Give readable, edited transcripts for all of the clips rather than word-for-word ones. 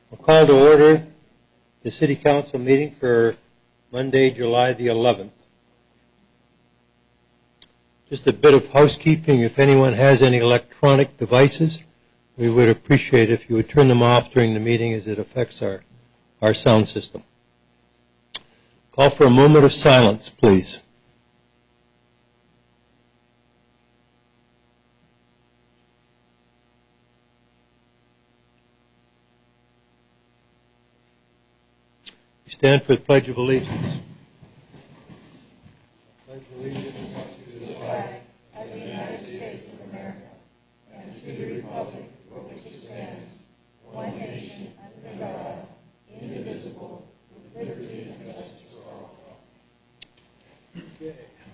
We'll call to order the City Council meeting for Monday, July the 11th. Just a bit of housekeeping. If anyone has any electronic devices, we would appreciate if you would turn them off during the meeting as it affects our sound system. Call for a moment of silence, please. We stand for the Pledge of Allegiance. Pledge allegiance to the flag of the United States of America and to the republic for which it stands, one nation under God, indivisible, with liberty and justice for all. Okay.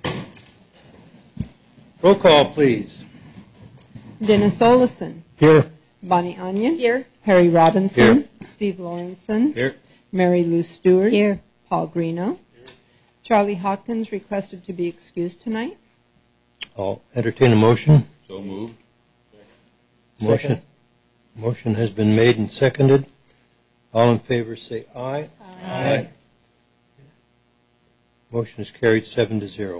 Roll call, please. Dennis Olison. Here. Bonnie Onion. Here. Harry Robinson. Here. Steve Lawrenson. Here. Mary Lou Stewart. Here. Paul Greeno. Here. Charlie Hawkins requested to be excused tonight. I'll entertain a motion. So moved. Motion has been made and seconded. All in favor say aye. Aye. Motion is carried 7-0.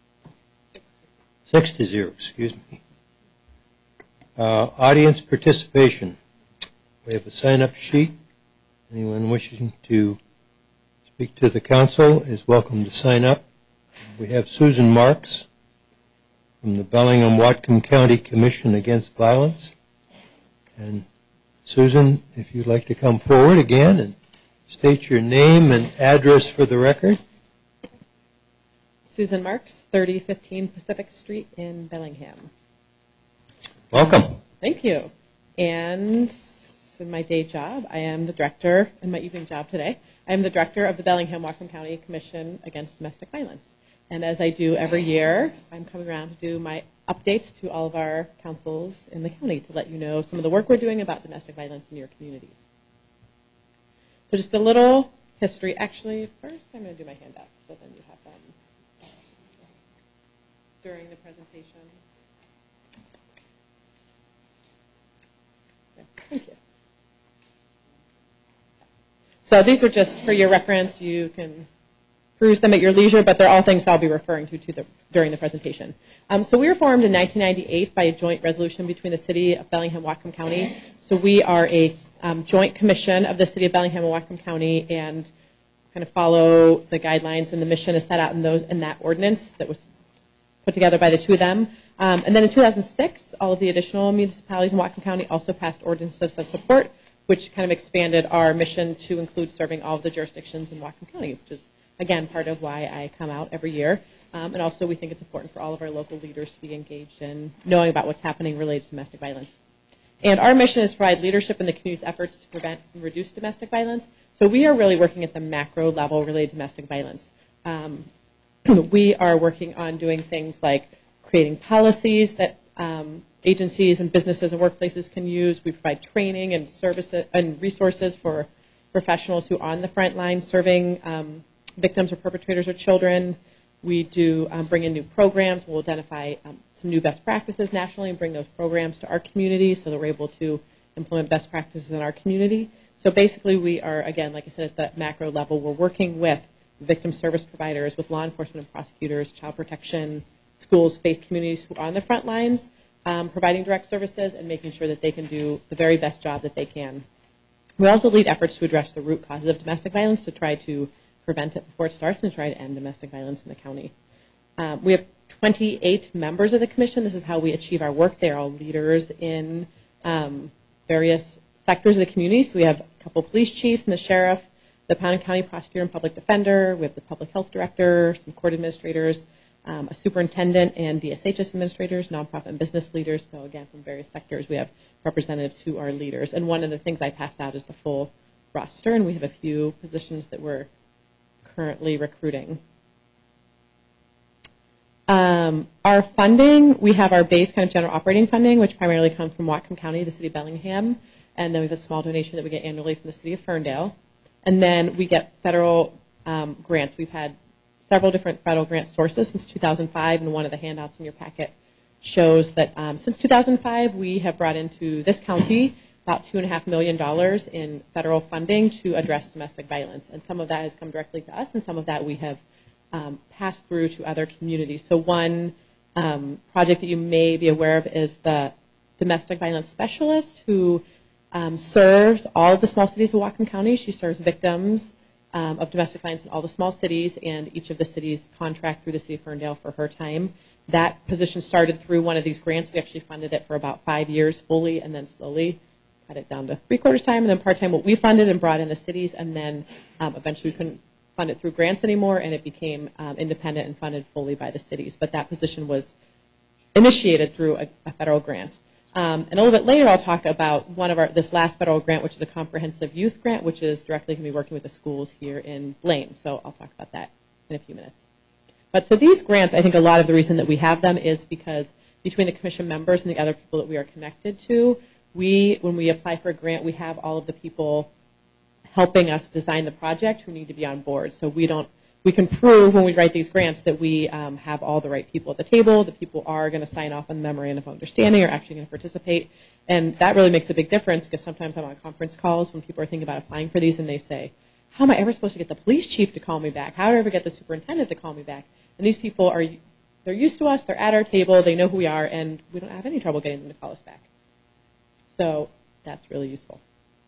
6-0, excuse me. Audience participation. We have a sign-up sheet. Anyone wishing to speak to the council is welcome to sign up. We have Susan Marks from the Bellingham-Whatcom County Commission Against Violence. And Susan, if you'd like to come forward again and state your name and address for the record. Susan Marks, 3015 Pacific Street in Bellingham. Welcome. Thank you. And in my day job, I am the director, in my evening job today, I am the director of the Bellingham-Whatcom County Commission Against Domestic Violence. And as I do every year, I'm coming around to do my updates to all of our councils in the county to let you know some of the work we're doing about domestic violence in your communities. So just a little history. Actually, first I'm going to do my handout, so then you have them during the presentation. Thank you. So these are just for your reference. You can peruse them at your leisure, but they're all things I'll be referring to during the presentation. So we were formed in 1998 by a joint resolution between the City of Bellingham-Whatcom County. So we are a joint commission of the City of Bellingham and Whatcom County and kind of follow the guidelines and the mission is set out in that ordinance that was put together by the two of them. And then in 2006, all of the additional municipalities in Whatcom County also passed ordinances of support, which kind of expanded our mission to include serving all of the jurisdictions in Whatcom County, which is, again, part of why I come out every year. And also we think it's important for all of our local leaders to be engaged in knowing about what's happening related to domestic violence. And our mission is to provide leadership in the community's efforts to prevent and reduce domestic violence. So we are really working at the macro level related to domestic violence. We are working on doing things like creating policies that agencies and businesses and workplaces can use. We provide training and services and resources for professionals who are on the front line serving victims or perpetrators or children. We do bring in new programs. We'll identify some new best practices nationally and bring those programs to our community so that we're able to implement best practices in our community. So basically we are, again, like I said, at the macro level, we're working with victim service providers, with law enforcement and prosecutors, child protection, schools, faith communities who are on the front lines, providing direct services and making sure that they can do the very best job that they can. We also lead efforts to address the root causes of domestic violence to try to prevent it before it starts and try to end domestic violence in the county. We have 28 members of the commission. This is how we achieve our work. They are all leaders in various sectors of the community. So we have a couple police chiefs and the sheriff, the Pownell County prosecutor and public defender. We have the public health director, some court administrators, a superintendent and DSHS administrators, nonprofit and business leaders. So again, from various sectors, we have representatives who are leaders. And one of the things I passed out is the full roster, and we have a few positions that we're currently recruiting. Our funding, we have our base kind of general operating funding, which primarily comes from Whatcom County, the City of Bellingham, and then we have a small donation that we get annually from the City of Ferndale. And then we get federal grants. We've had several different federal grant sources since 2005, and one of the handouts in your packet shows that since 2005, we have brought into this county about $2.5 million in federal funding to address domestic violence. And some of that has come directly to us, and some of that we have passed through to other communities. So one project that you may be aware of is the domestic violence specialist who serves all of the small cities of Whatcom County. She serves victims of domestic violence in all the small cities, and each of the cities contract through the city of Ferndale for her time. That position started through one of these grants. We actually funded it for about 5 years fully, and then slowly cut it down to 3/4 time, and then part-time what we funded and brought in the cities, and then eventually we couldn't fund it through grants anymore, and it became independent and funded fully by the cities. But that position was initiated through a federal grant. And a little bit later, I'll talk about this last federal grant, which is a comprehensive youth grant, which is directly going to be working with the schools here in Blaine. So I'll talk about that in a few minutes. But so these grants, I think a lot of the reason that we have them is because between the commission members and the other people that we are connected to, when we apply for a grant, we have all of the people helping us design the project who need to be on board. So we can prove when we write these grants that we have all the right people at the table, the people are going to sign off on the memorandum of understanding, are actually going to participate. And that really makes a big difference because sometimes I'm on conference calls when people are thinking about applying for these and they say, how am I ever supposed to get the police chief to call me back? How do I ever get the superintendent to call me back? And these people they're used to us, they're at our table, they know who we are, and we don't have any trouble getting them to call us back. So that's really useful.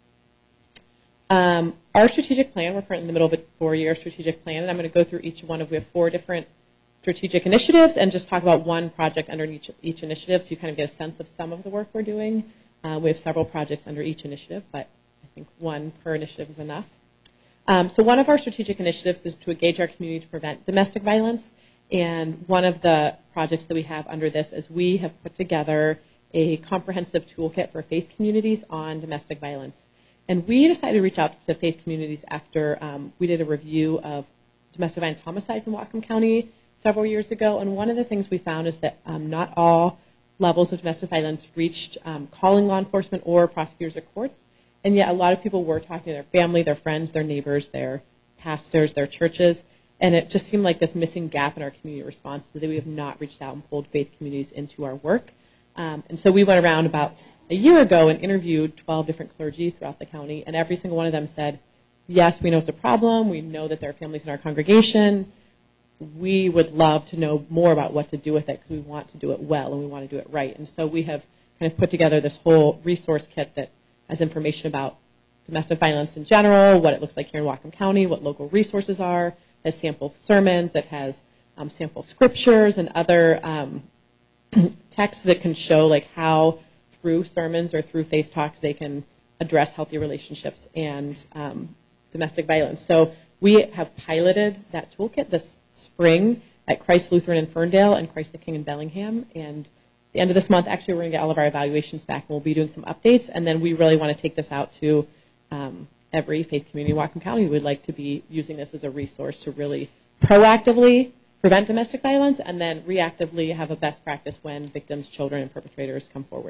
Our strategic plan, we're currently in the middle of a 4-year strategic plan, and I'm going to go through each one we have 4 different strategic initiatives and just talk about one project under each initiative so you kind of get a sense of some of the work we're doing. We have several projects under each initiative, but I think one per initiative is enough. So one of our strategic initiatives is to engage our community to prevent domestic violence, and one of the projects that we have under this is we have put together a comprehensive toolkit for faith communities on domestic violence. And we decided to reach out to faith communities after we did a review of domestic violence homicides in Whatcom County several years ago. And one of the things we found is that not all levels of domestic violence reached calling law enforcement or prosecutors or courts. And yet a lot of people were talking to their family, their friends, their neighbors, their pastors, their churches. And it just seemed like this missing gap in our community response that we have not reached out and pulled faith communities into our work. And so we went around about a year ago and interviewed 12 different clergy throughout the county, and every single one of them said, yes, we know it's a problem, we know that there are families in our congregation, we would love to know more about what to do with it because we want to do it well and we want to do it right. And so we have kind of put together this whole resource kit that has information about domestic violence in general, what it looks like here in Whatcom County, what local resources are, it has sample sermons, it has sample scriptures and other texts that can show like how through sermons or through faith talks they can address healthy relationships and domestic violence. So we have piloted that toolkit this spring at Christ Lutheran in Ferndale and Christ the King in Bellingham. And at the end of this month, actually, we're going to get all of our evaluations back, and we'll be doing some updates. And then we really want to take this out to every faith community in Whatcom County. We would like to be using this as a resource to really proactively prevent domestic violence and then reactively have a best practice when victims, children, and perpetrators come forward.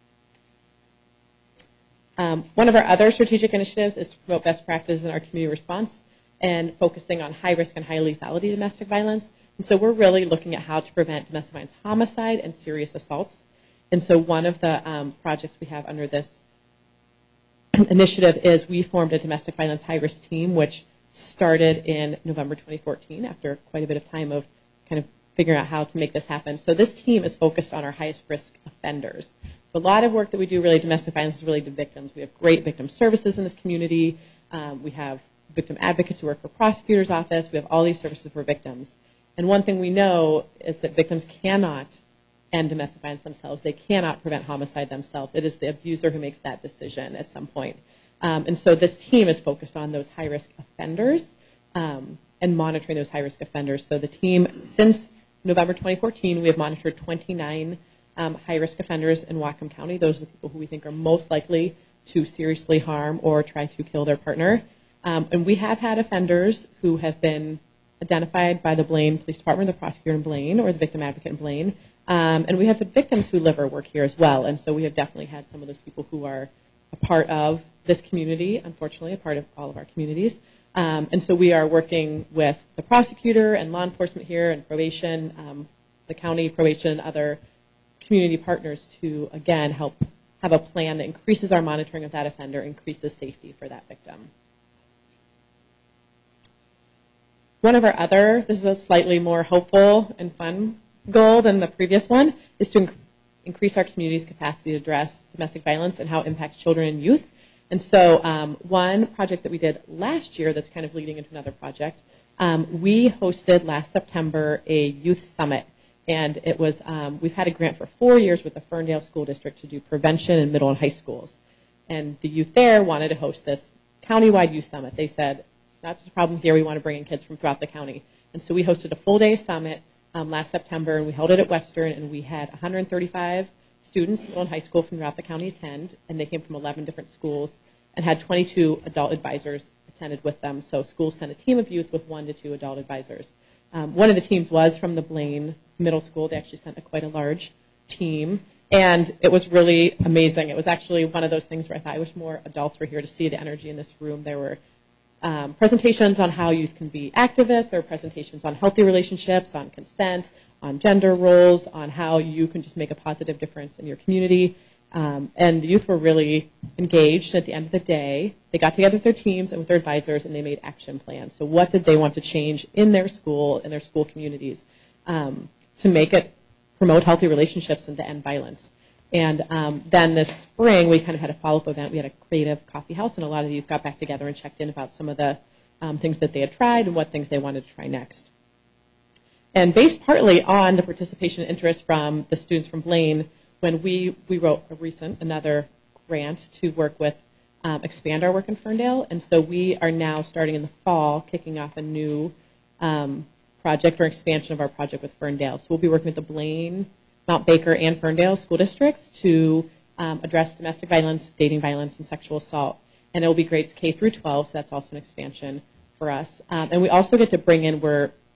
One of our other strategic initiatives is to promote best practices in our community response and focusing on high risk and high lethality domestic violence. And so we're really looking at how to prevent domestic violence homicide and serious assaults. And so one of the projects we have under this initiative is we formed a domestic violence high risk team, which started in November 2014 after quite a bit of time of kind of figuring out how to make this happen. So this team is focused on our highest risk offenders. A lot of work that we do really domestic violence is really to victims. We have great victim services in this community. We have victim advocates who work for prosecutor's office. We have all these services for victims. And one thing we know is that victims cannot end domestic violence themselves. They cannot prevent homicide themselves. It is the abuser who makes that decision at some point. And so this team is focused on those high-risk offenders and monitoring those high-risk offenders. So the team, since November 2014, we have monitored 29 high-risk offenders in Whatcom County. Those are the people who we think are most likely to seriously harm or try to kill their partner. And we have had offenders who have been identified by the Blaine Police Department, the prosecutor in Blaine, or the victim advocate in Blaine. And we have the victims who live or work here as well. And so we have definitely had some of those people who are a part of this community, unfortunately, a part of all of our communities. And so we are working with the prosecutor and law enforcement here and probation, the county probation, and other community partners to, again, help have a plan that increases our monitoring of that offender, increases safety for that victim. One of our other, this is a slightly more hopeful and fun goal than the previous one, is to increase our community's capacity to address domestic violence and how it impacts children and youth. And so one project that we did last year that's kind of leading into another project, we hosted last September a youth summit. And it was, we've had a grant for 4 years with the Ferndale School District to do prevention in middle and high schools. And the youth there wanted to host this countywide youth summit. They said, not just a problem here, we want to bring in kids from throughout the county. And so we hosted a full-day summit last September, and we held it at Western, and we had 135 students, middle and high school, from throughout the county attend, and they came from 11 different schools, and had 22 adult advisors attended with them. So schools sent a team of youth with 1 to 2 adult advisors. One of the teams was from the Blaine Middle School. They actually sent quite a large team, and it was really amazing. It was actually one of those things where I thought, I wish more adults were here to see the energy in this room. There were presentations on how youth can be activists. There were presentations on healthy relationships, on consent, on gender roles, on how you can just make a positive difference in your community. And the youth were really engaged. At the end of the day, they got together with their teams and with their advisors, and they made action plans. So what did they want to change in their school, in their school communities, to make it promote healthy relationships and to end violence? And then this spring, we kind of had a follow-up event. We had a creative coffee house, and a lot of the youth got back together and checked in about some of the things that they had tried and what things they wanted to try next. And based partly on the participation and interest from the students from Blaine, when we wrote another grant to work with, expand our work in Ferndale. And so we are now starting in the fall, kicking off a new project or expansion of our project with Ferndale. So we'll be working with the Blaine, Mount Baker, and Ferndale school districts to address domestic violence, dating violence, and sexual assault. And it will be grades K through 12, so that's also an expansion for us. And we also get to bring in,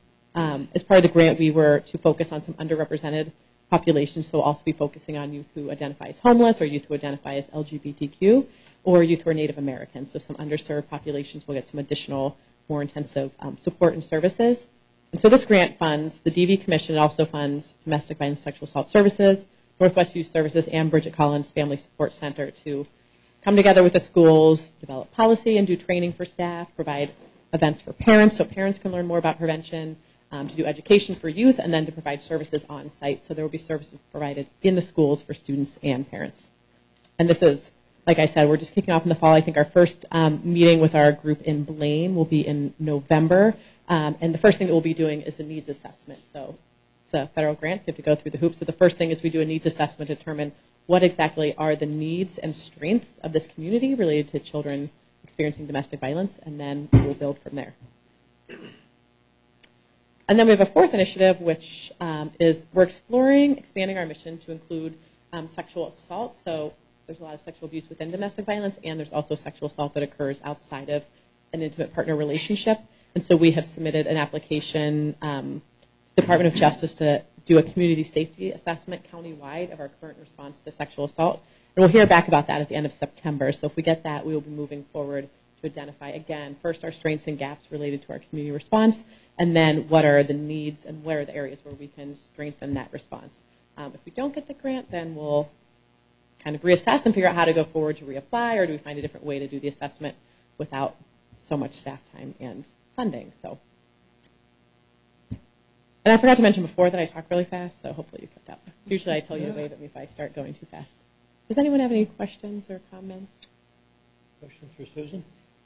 as part of the grant, we were to focus on some underrepresented populations, so we'll also be focusing on youth who identify as homeless, or youth who identify as LGBTQ, or youth who are Native American. So some underserved populations will get some additional, more intensive support and services. And so this grant funds, the DV Commission also funds Domestic Violence Sexual Assault Services, Northwest Youth Services, and Bridget Collins Family Support Center to come together with the schools, develop policy and do training for staff, provide events for parents so parents can learn more about prevention, to do education for youth, and then to provide services on site. So there will be services provided in the schools for students and parents. And this is, like I said, we're just kicking off in the fall. I think our first meeting with our group in Blaine will be in November. And the first thing that we'll be doing is a needs assessment. So it's a federal grant, so you have to go through the hoops. So the first thing is we do a needs assessment to determine what exactly are the needs and strengths of this community related to children experiencing domestic violence, and then we'll build from there. And then we have a fourth initiative, which is we're expanding our mission to include sexual assault. So there's a lot of sexual abuse within domestic violence, and there's also sexual assault that occurs outside of an intimate partner relationship. And so we have submitted an application to the Department of Justice to do a community safety assessment countywide of our current response to sexual assault. And we'll hear back about that at the end of September. So if we get that, we will be moving forward to identify, again, first our strengths and gaps related to our community response, and then what are the needs and where are the areas where we can strengthen that response. If we don't get the grant, then we'll kind of reassess and figure out how to go forward to reapply, or do we find a different way to do the assessment without so much staff time and funding. So, and I forgot to mention before that I talk really fast, so hopefully you kept up. Usually I tell you to wave at me if I start going too fast. Does anyone have any questions or comments? Questions for Susan?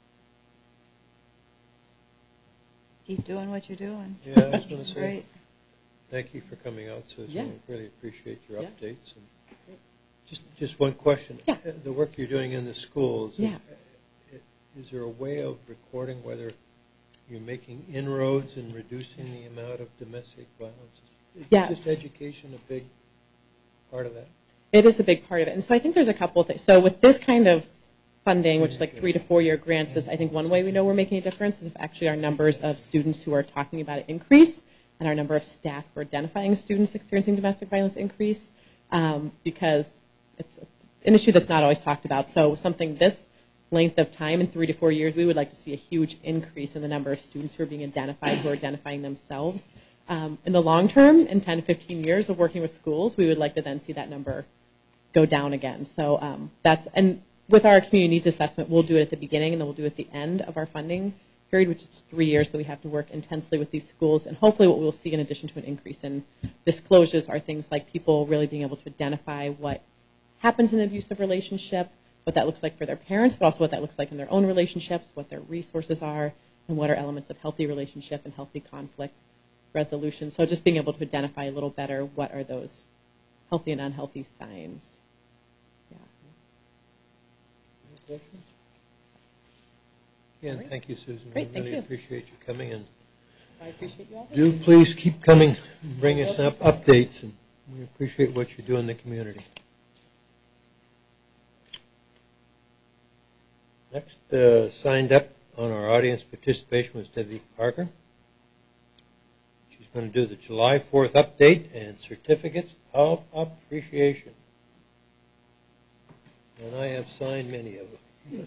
Keep doing what you're doing. Yeah, I was going to say, Great. thank you for coming out, Susan. Yeah. We really appreciate your Yeah. updates. And just one question. Yeah. The work you're doing in the schools, Yeah. is there a way of recording whether you're making inroads in reducing the amount of domestic violence? Is Yeah. just education a big part of that? It is a big part of it. And so I think there's a couple of things. So with this kind of funding, which is like 3 to 4 year grants, is I think one way we know we're making a difference is if actually our numbers of students who are talking about it increase, and our number of staff who are identifying students experiencing domestic violence increase, because it's an issue that's not always talked about. So something this length of time, in 3 to 4 years, we would like to see a huge increase in the number of students who are being identified, who are identifying themselves. In the long term, in 10 to 15 years of working with schools, we would like to then see that number go down again. So and with our community needs assessment, we'll do it at the beginning and then we'll do it at the end of our funding period, which is 3 years that we have to work intensely with these schools. And hopefully what we'll see in addition to an increase in disclosures are things like people really being able to identify what happens in an abusive relationship, what that looks like for their parents, but also what that looks like in their own relationships, what their resources are, and what are elements of healthy relationship and healthy conflict resolution. So just being able to identify a little better what are those healthy and unhealthy signs. Yeah. Any questions? Again, thank you, Susan. Great, we thank really you. appreciate you coming, and I appreciate you all. do please keep coming and bring us up updates, and we appreciate what you do in the community. Next, signed up on our audience participation was Debbie Parker. She's going to do the July 4th update and certificates of appreciation. And I have signed many of them.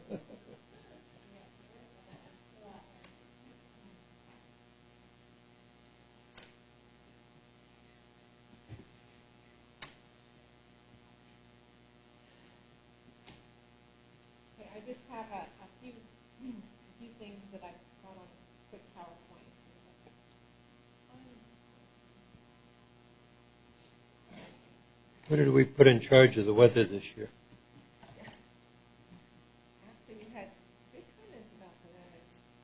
I just have a few things that I got on a quick PowerPoint. What did we put in charge of the weather this year? Actually, we had good comments about the weather.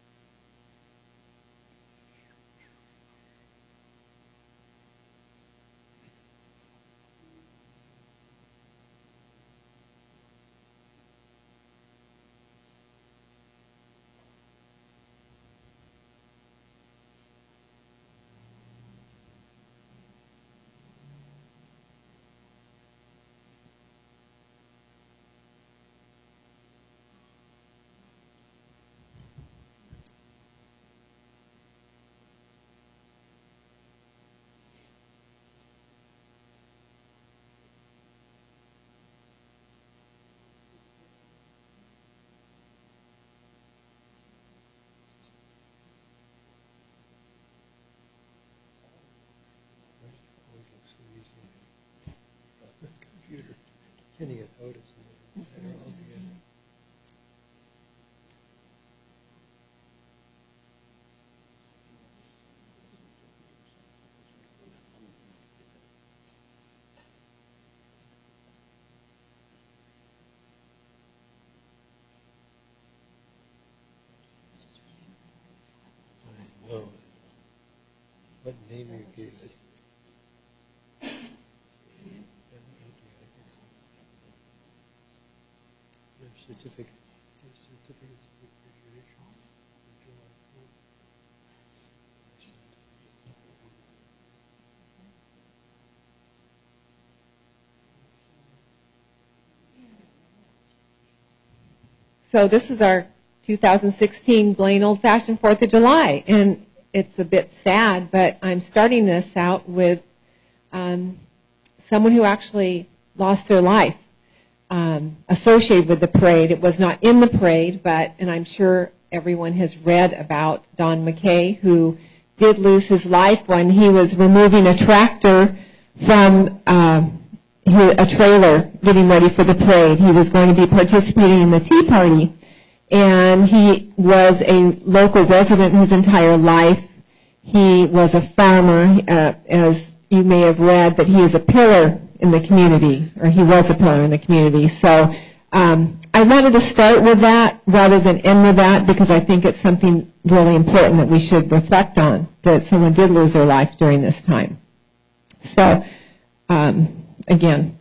Computer. Kenny had Otis and had her all together. I know. What name you gave it? Certificate. Certificates of appreciation. July 4th. So this was our 2016 Blaine Old Fashioned 4th of July, and it's a bit sad, but I'm starting this out with someone who actually lost their life associated with the parade. It was not in the parade, and I'm sure everyone has read about Don McKay, who did lose his life when he was removing a tractor from a trailer getting ready for the parade. He was going to be participating in the Tea Party, and he was a local resident his entire life. He was a farmer, as you may have read, that he is a pillar in the community, or he was a pillar in the community. So I wanted to start with that rather than end with that, because I think it's something really important that we should reflect on, that someone did lose their life during this time. So, again.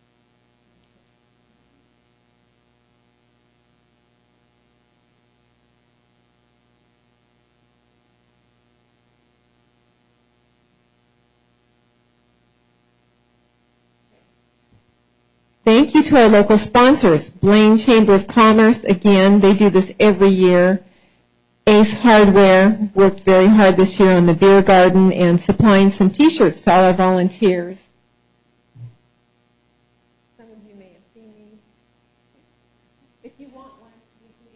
Thank you to our local sponsors, Blaine Chamber of Commerce. Again, they do this every year. Ace Hardware worked very hard this year on the beer garden and supplying some T-shirts to all our volunteers. Some of you may have seen these. If you want one, you can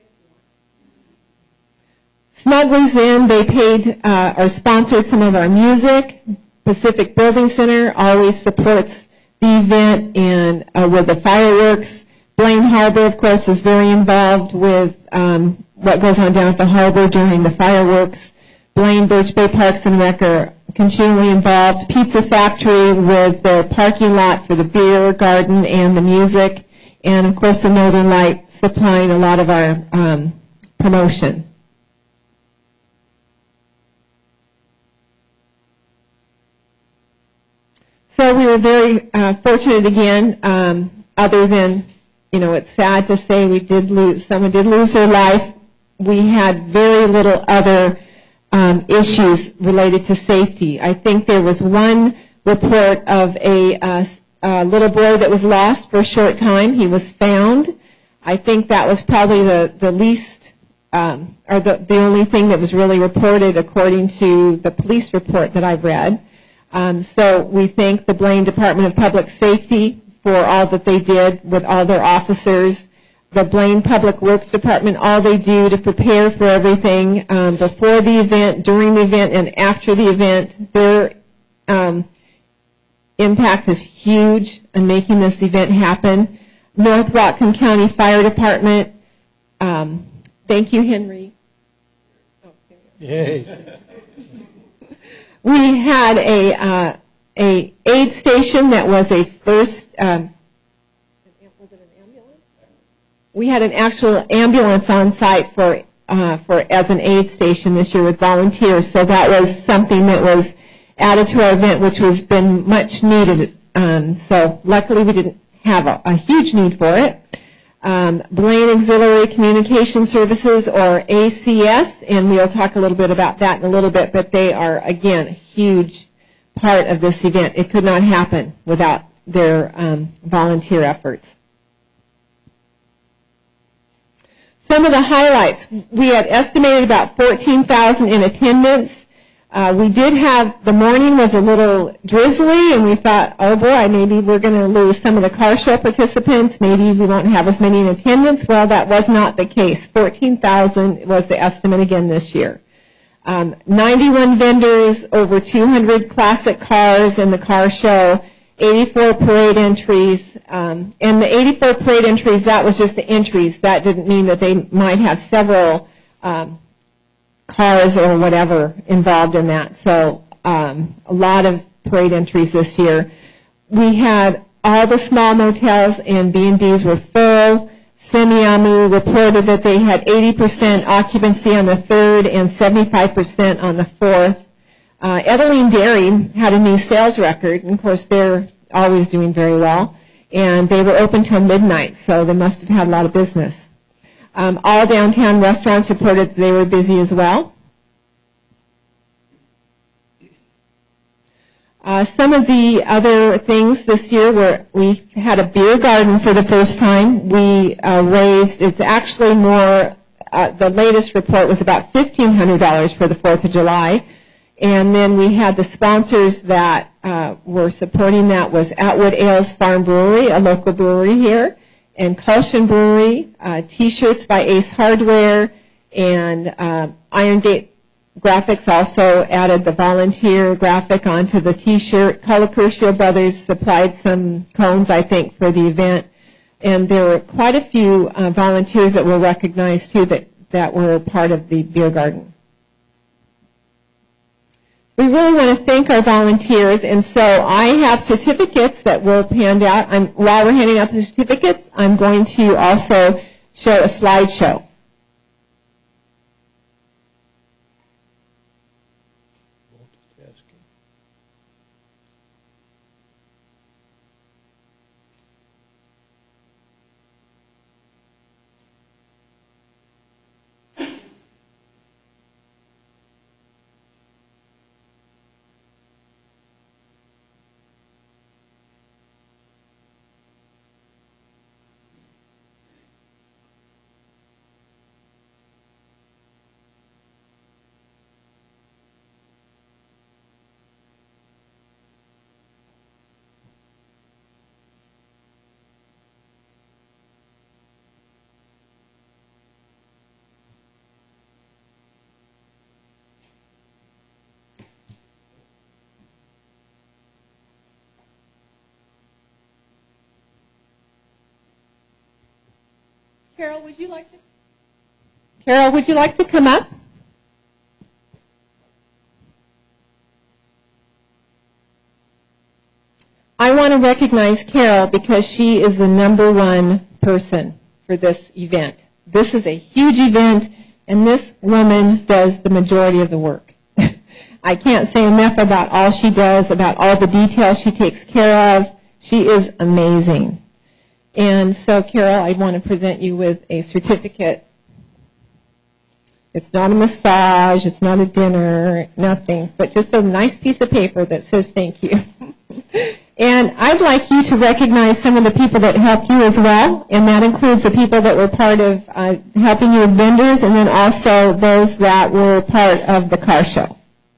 get one. Smugglers Inn, they paid or sponsored some of our music. Pacific Building Center always supports the event and with the fireworks. Blaine Harbor, of course, is very involved with what goes on down at the harbor during the fireworks. Blaine Birch Bay Parks and Rec are continually involved. Pizza Factory with their parking lot for the beer garden and the music. And, of course, the Northern Light supplying a lot of our promotion. So we were very fortunate again, other than, it's sad to say someone did lose their life. We had very little other issues related to safety. I think there was one report of a little boy that was lost for a short time. He was found. I think that was probably the least, or the only thing that was really reported according to the police report that I've read. So we thank the Blaine Department of Public Safety for all that they did with all their officers. The Blaine Public Works Department, all they do to prepare for everything before the event, during the event, and after the event. Their impact is huge in making this event happen. North Whatcom County Fire Department, thank you, Henry. Yes. We had a aid station that was a first. Was it an ambulance? We had an actual ambulance on site for as an aid station this year with volunteers. So that was something that was added to our event, which has been much needed. So luckily we didn't have a huge need for it. Blaine Auxiliary Communication Services, or ACS, and we'll talk a little bit about that in a little bit, but they are, again, a huge part of this event. It could not happen without their volunteer efforts. Some of the highlights. We had estimated about 14,000 in attendance. We did have, the morning was a little drizzly, and we thought, oh boy, maybe we're going to lose some of the car show participants. Maybe we won't have as many in attendance. Well, that was not the case. 14,000 was the estimate again this year. 91 vendors, over 200 classic cars in the car show, 84 parade entries. And the 84 parade entries, that was just the entries. That didn't mean that they might have several cars or whatever involved in that. So a lot of parade entries this year. We had all the small motels and B&Bs were full. Semiahmoo reported that they had 80% occupancy on the 3rd and 75% on the 4th. Edeline Dairy had a new sales record, and of course they're always doing very well. And they were open till midnight, so they must have had a lot of business. All downtown restaurants reported that they were busy as well. Some of the other things this year were we had a beer garden for the first time. We raised, it's actually more, the latest report was about $1,500 for the 4th of July. And then we had the sponsors that were supporting that was Atwood Ales Farm Brewery, a local brewery here, and Culshan Brewery, T-shirts by Ace Hardware, and Iron Gate Graphics also added the volunteer graphic onto the T-shirt. Colacurcio Brothers supplied some cones, I think, for the event. And there were quite a few volunteers that were recognized, too, that were part of the beer garden. We really want to thank our volunteers, and so I have certificates that we'll hand out. While we're handing out the certificates, I'm going to also show a slideshow. Carol, would you like to come up? I want to recognize Carol because she is the #1 person for this event. This is a huge event, and this woman does the majority of the work. I can't say enough about all she does, about all the details she takes care of. She is amazing. And so, Carol, I want to present you with a certificate. It's not a massage, it's not a dinner, nothing, but just a nice piece of paper that says thank you. And I'd like you to recognize some of the people that helped you as well, and that includes the people that were part of helping you with vendors, and then also those that were part of the car show.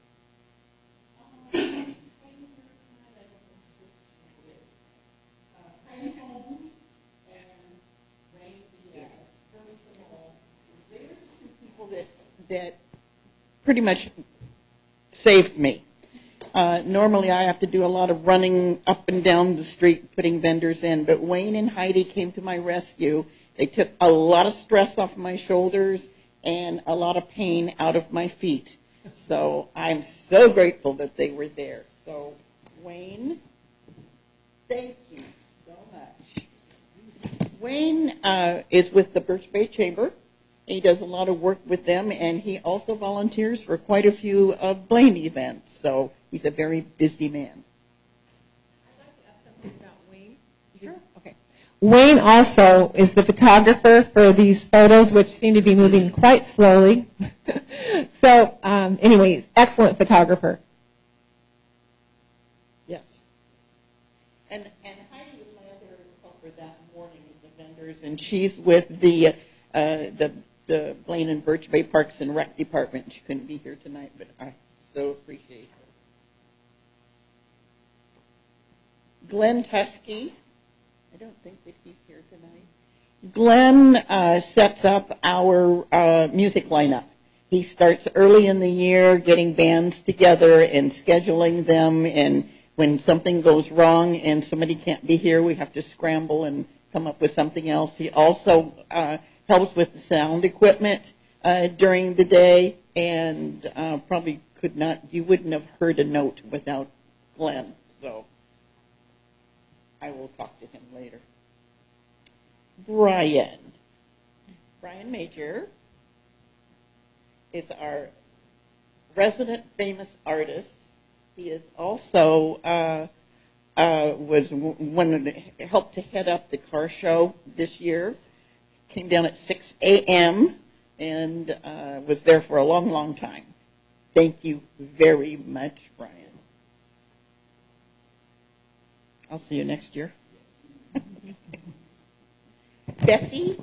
That pretty much saved me. Normally I have to do a lot of running up and down the street putting vendors in, but Wayne and Heidi came to my rescue. They took a lot of stress off my shoulders and a lot of pain out of my feet. So I'm so grateful that they were there. So Wayne, thank you so much. Wayne is with the Birch Bay Chamber. He does a lot of work with them, and he also volunteers for quite a few of Blaine events. So he's a very busy man. I'd like to ask something about Wayne. Sure. Okay. Wayne also is the photographer for these photos, which seem to be moving quite slowly. So anyways, excellent photographer. Yes. And Heidi was my other helper that morning with the vendors, and she's with the Blaine and Birch Bay Parks and Rec Department. She couldn't be here tonight, but I so appreciate her. Glenn Tusky, I don't think that he's here tonight. Glenn sets up our music lineup. He starts early in the year getting bands together and scheduling them, and when something goes wrong and somebody can't be here, we have to scramble and come up with something else. He also helps with the sound equipment during the day, and probably you wouldn't have heard a note without Glenn. So I will talk to him later. Brian Major is our resident famous artist. He is also helped to head up the car show this year. Came down at 6 a.m. and was there for a long, long time. Thank you very much, Brian. I'll see you next year. Bessie.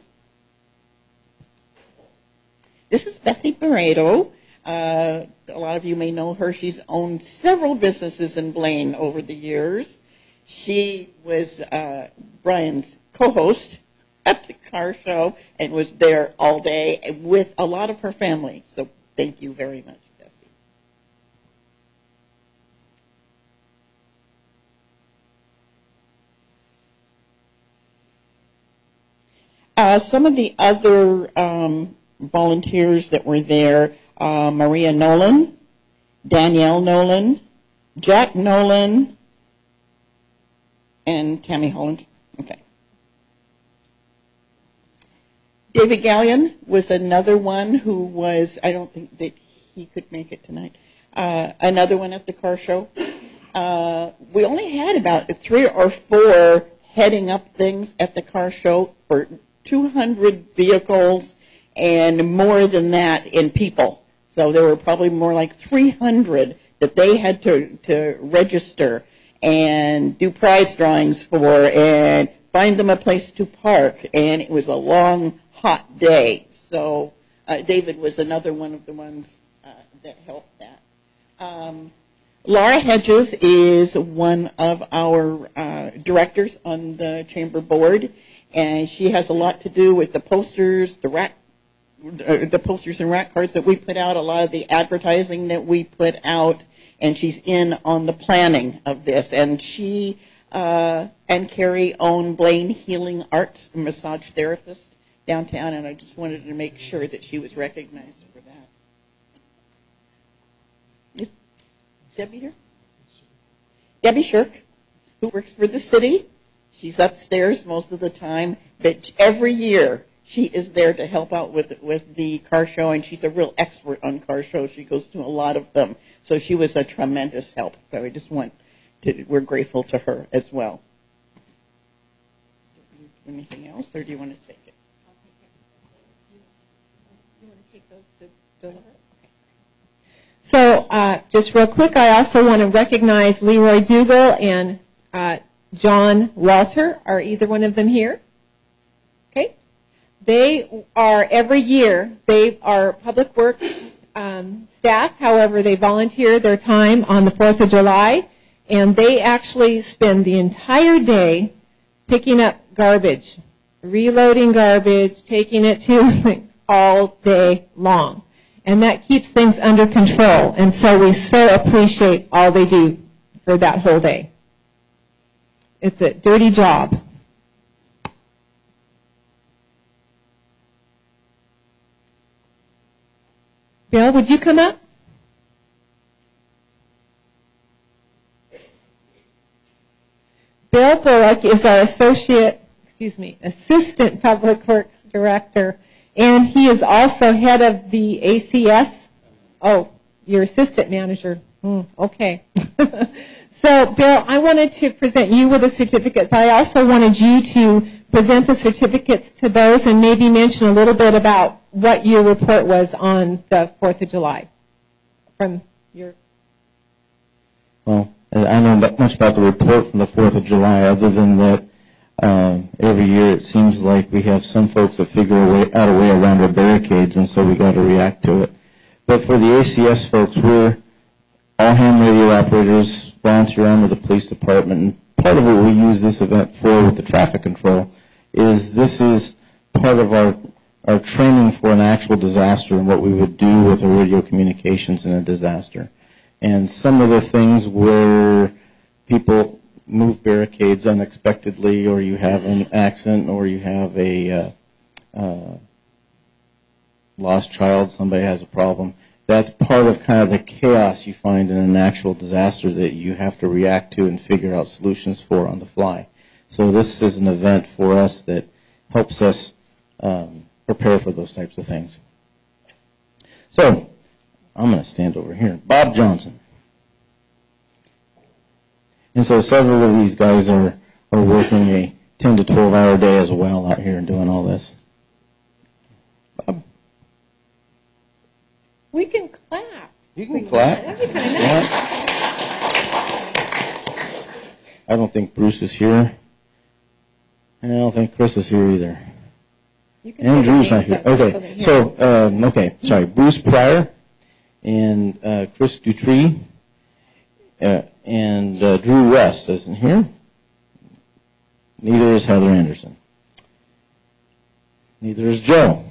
This is Bessie Pareto. A lot of you may know her. She's owned several businesses in Blaine over the years. She was Brian's co-host at the car show and was there all day with a lot of her family. So thank you very much, Bessie. Some of the other volunteers that were there, Maria Nolan, Danielle Nolan, Jack Nolan, and Tammy Holland. Okay. David Gallion was another one who was, I don't think that he could make it tonight, another one at the car show. We only had about 3 or 4 heading up things at the car show for 200 vehicles and more than that in people. So there were probably more like 300 that they had to register and do prize drawings for and find them a place to park. And it was a long, hot day. So David was another one of the ones that helped that. Laura Hedges is one of our directors on the chamber board, and she has a lot to do with the posters, the posters and rack cards that we put out, a lot of the advertising that we put out, and she's in on the planning of this. And she and Carrie own Blaine Healing Arts, a massage therapist downtown, and I just wanted to make sure that she was recognized for that. Is Debbie here? Debbie Shirk, who works for the city. She's upstairs most of the time, but every year she is there to help out with the car show, and she's a real expert on car shows. She goes to a lot of them, so she was a tremendous help. So I just we're grateful to her as well. Anything else, or do you want to take it? I'll take it. You want to take those to deliver? Okay. So just real quick, I also want to recognize Leroy Dougal and John Walter. Are either one of them here? Okay. They are, every year, they are Public Works staff. However, they volunteer their time on the 4th of July, and they actually spend the entire day picking up garbage, reloading garbage, taking it to all day long. And that keeps things under control. And so we so appreciate all they do for that whole day. It's a dirty job. Bill, would you come up? Bill Bullock is our Assistant Public Works Director, and he is also head of the ACS. Oh, your assistant manager. Okay. So, Bill, I wanted to present you with a certificate, but I also wanted you to present the certificates to those and maybe mention a little bit about what your report was on the 4th of July from your... Well, I know much about the report from the 4th of July, other than that every year it seems like we have some folks that figure out a way around our barricades, and so we got to react to it. But for the ACS folks, we're all ham radio operators, volunteer on with the police department, and part of what we use this event for with the traffic control is this is part of our training for an actual disaster and what we would do with our radio communications in a disaster. And some of the things where people move barricades unexpectedly, or you have an accident, or you have a lost child, somebody has a problem, that's part of kind of the chaos you find in an actual disaster that you have to react to and figure out solutions for on the fly. So this is an event for us that helps us prepare for those types of things. So I'm going to stand over here. Bob Johnson. And so several of these guys are working a 10 to 12 hour day as well out here and doing all this. Bob? We can clap. You can clap. That'd be kind of nice. I don't think Bruce is here. And I don't think Chris is here either. You can And say their Drew's not names here. up just Okay, so they hear. sorry. Bruce Pryor and Chris Dutry and Drew West isn't here. Neither is Heather Anderson. Neither is Joe.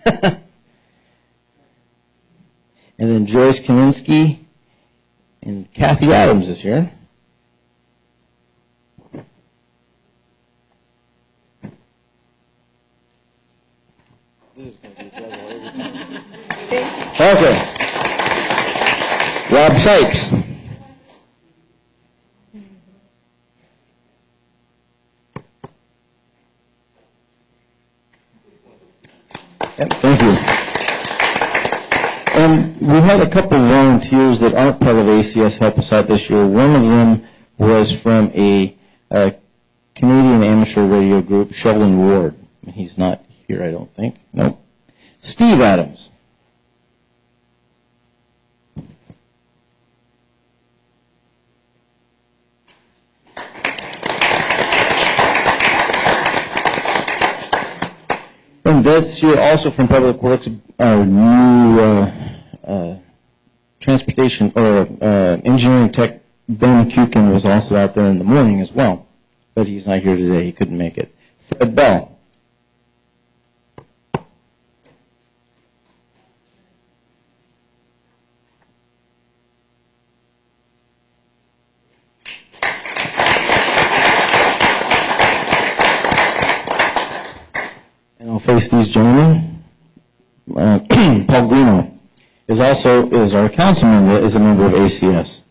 And then Joyce Kaminsky and Kathy Adams is here. This is going to be trouble every time. Okay. Rob Sipes. Yep, thank you. And we had a couple of volunteers that aren't part of ACS help us out this year. One of them was from a Canadian amateur radio group, Sheldon Ward. He's not here, I don't think. Nope. Steve Adams. And this year also from Public Works, our new transportation or engineering tech, Ben Kukin, was also out there in the morning as well. But he's not here today. He couldn't make it. Fred Bell. And face these gentlemen. Paul Greeno is our councilman that is a member of ACS.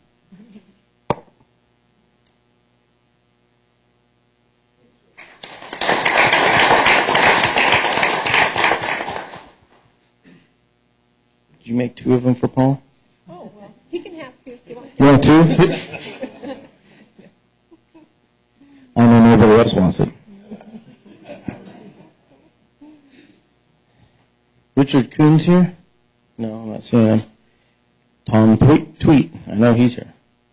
Did you make 2 of them for Paul? Oh, well, he can have 2 if you want. You want 2? I know nobody else wants it. Richard Coons here? No, I'm not seeing him. Tom Tweet. I know he's here.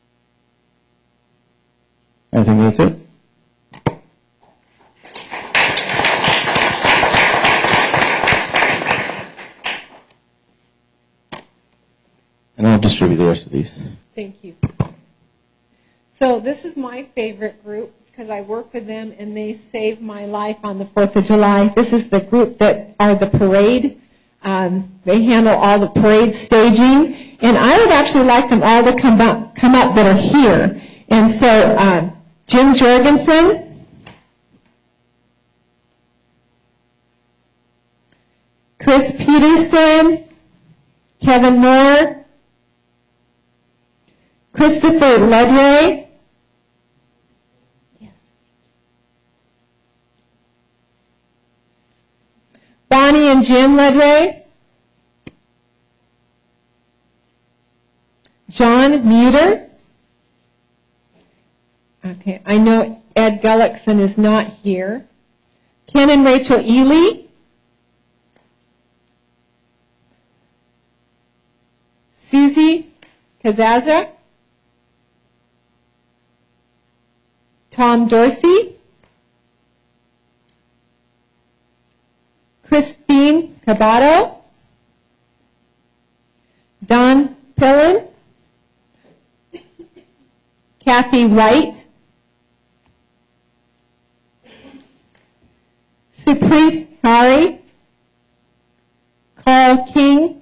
I think that's it. And I'll distribute the rest of these. Thank you. So this is my favorite group because I work with them and they save my life on the 4th of July. This is the group that are the parade. They handle all the parade staging. And I would actually like them all to come up that are here. And so Jim Jorgensen, Chris Peterson, Kevin Moore, Christopher Ledray, Bonnie and Jim Ledray, John Muter. Okay, I know Ed Gullickson is not here. Ken and Rachel Ely. Susie Kazaza. Tom Dorsey. Christine Cabato. Don Pillen. Kathy White. Supreet Hari. Carl King.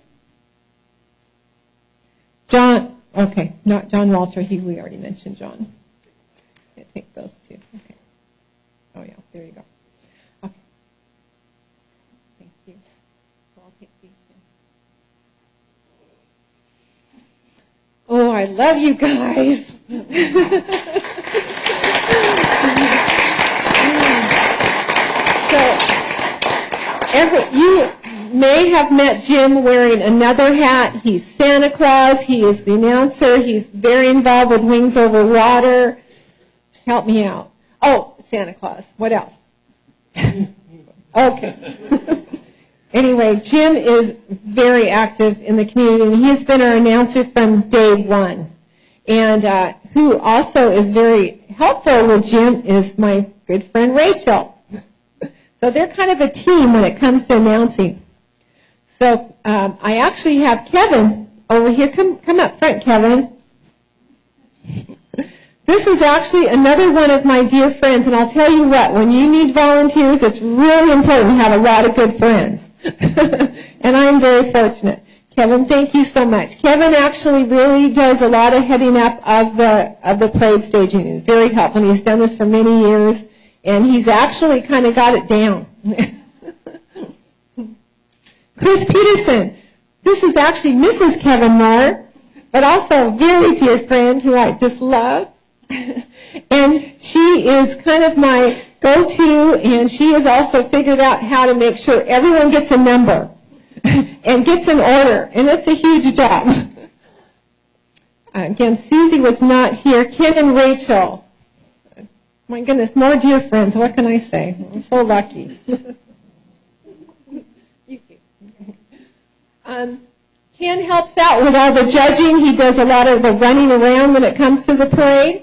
Not John Walter. We already mentioned John. I'll take those 2. Okay. Oh, yeah, there you go. Okay. Thank you. So I'll take these. Oh, I love you guys. You may have met Jim wearing another hat. He's Santa Claus. He is the announcer. He's very involved with Wings Over Water. Help me out. Oh, Santa Claus. What else? Okay. Anyway, Jim is very active in the community, and he's been our announcer from day one. And who also is very helpful with Jim is my good friend Rachel. So they're kind of a team when it comes to announcing. So I actually have Kevin over here. Come up front, Kevin. This is actually another one of my dear friends, and I'll tell you what, when you need volunteers, it's really important to have a lot of good friends. And I'm very fortunate. Kevin, thank you so much. Kevin actually really does a lot of heading up of the parade staging, and very helpful. And he's done this for many years, and he's actually kind of got it down. Chris Peterson. This is actually Mrs. Kevin Moore, but also a very dear friend who I just love. And she is kind of my go-to, and she has also figured out how to make sure everyone gets a number and gets an order, and it's a huge job. Again, Susie was not here. Ken and Rachel. My goodness, more dear friends. What can I say? I'm so lucky. You too. Ken helps out with all the judging. He does a lot of the running around when it comes to the parade.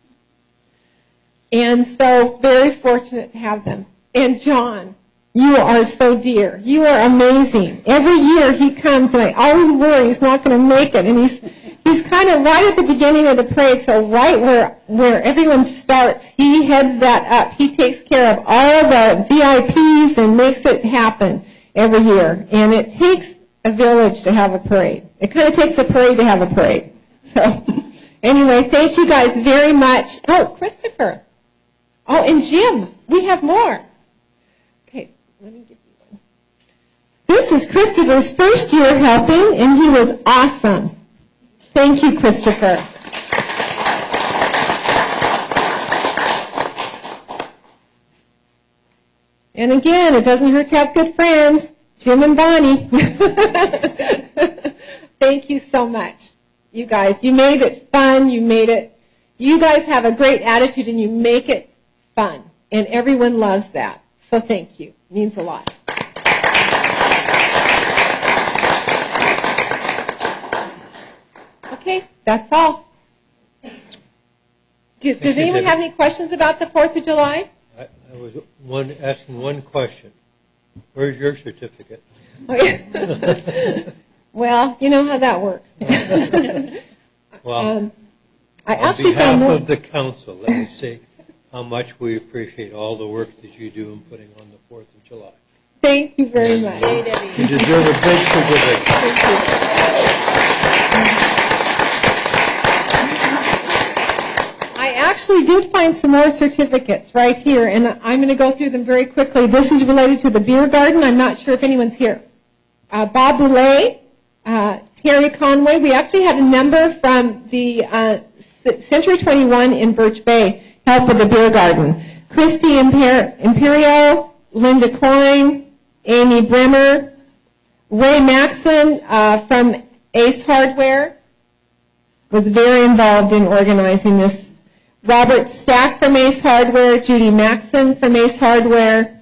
And so, very fortunate to have them. And John, you are so dear. You are amazing. Every year he comes, and I always worry he's not going to make it. And he's kind of right at the beginning of the parade, so right where everyone starts, he heads that up. He takes care of all the VIPs and makes it happen every year. And it takes a village to have a parade. It kind of takes a parade to have a parade. So anyway, thank you guys very much. Oh, Christopher. Oh, and Jim. We have more. Okay, let me give you one. This is Christopher's first year helping, and he was awesome. Thank you, Christopher. And again, it doesn't hurt to have good friends, Jim and Bonnie. Thank you so much, you guys. You made it fun. You guys have a great attitude, and you make it fun. And everyone loves that. So thank you. It means a lot. Okay, that's all. Does anyone have any questions about the 4th of July? I was asking one question. Where's your certificate? Well, you know how that works. Well, I on actually behalf found of the council, let me say how much we appreciate all the work that you do in putting on the 4th of July. Thank you very much. You deserve a big certificate. I actually did find some more certificates right here, and I'm going to go through them very quickly. This is related to the beer garden. I'm not sure if anyone's here. Bob Boulay, Terry Conway. We actually had a number from the Century 21 in Birch Bay help with the beer garden. Christy Imperio, Linda Coyne, Amy Brimmer, Ray Maxon from Ace Hardware was very involved in organizing this. Robert Stack from Ace Hardware, Judy Maxon from Ace Hardware,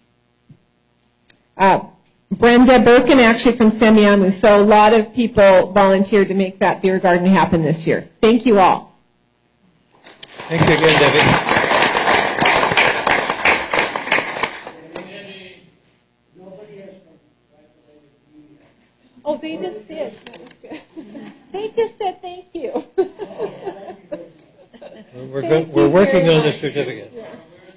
Brenda Birkin actually from Semiahmoo. So a lot of people volunteered to make that beer garden happen this year. Thank you all. Thank you again, Debbie. Oh, they just did. That was good. They just said thank you. We're working on the certificate. Yeah.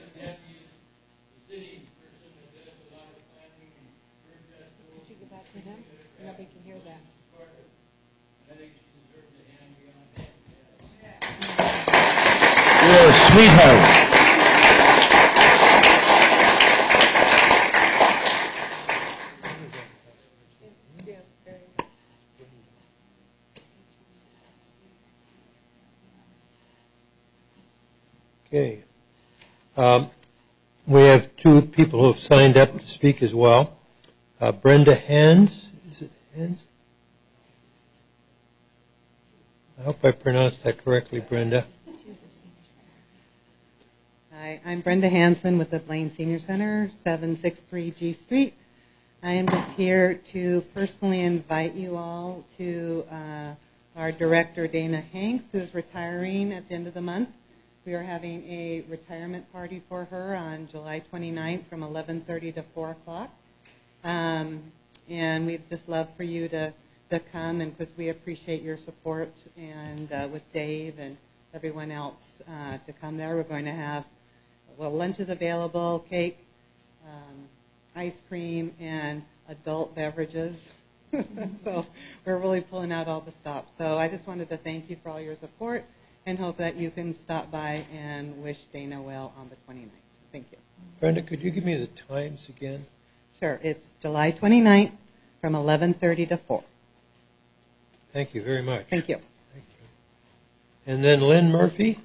You're a sweetheart. Okay. We have two people who have signed up to speak as well. Brenda Hans. Is it Hans? I hope I pronounced that correctly, Brenda. Hi, I'm Brenda Hansen with the Blaine Senior Center, 763 G Street. I am just here to personally invite you all to our director, Dana Hanks, who is retiring at the end of the month. We are having a retirement party for her on July 29th from 11:30 to 4 o'clock. And we'd just love for you to come, and because we appreciate your support, and with Dave and everyone else to come there. We're going to have, lunch is available, cake, ice cream, and adult beverages. So we're really pulling out all the stops. So I just wanted to thank you for all your support and hope that you can stop by and wish Dana well on the 29th. Thank you. Brenda, could you give me the times again? Sure. It's July 29th from 11:30 to 4. Thank you very much. Thank you. Thank you. And then Lynn Murphy.